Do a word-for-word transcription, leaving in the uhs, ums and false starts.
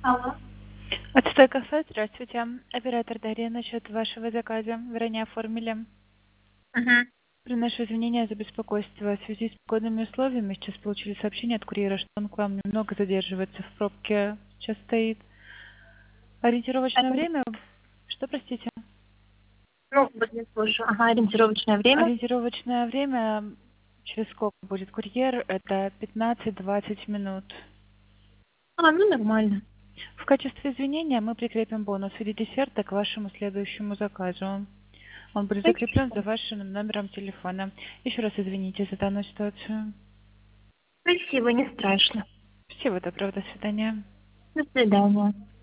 Алло. Отстой кафе, здравствуйте. Оператор Дарья, насчет вашего заказа. Вы ранее оформили. Мгм. Приношу извинения за беспокойство. В связи с погодными условиями сейчас получили сообщение от курьера, что он к вам немного задерживается в пробке. Сейчас стоит. Ориентировочное Это, время? Что, простите? ну, вот не слушаю. Ага, ориентировочное время. Ориентировочное время, через сколько будет курьер, это пятнадцать-двадцать минут. А, ну нормально. В качестве извинения мы прикрепим бонус в виде десерта к вашему следующему заказу. Он будет закреплен за Спасибо. вашим номером телефона. Еще раз извините за данную ситуацию. Спасибо, не страшно. Всего доброго, до свидания. До свидания.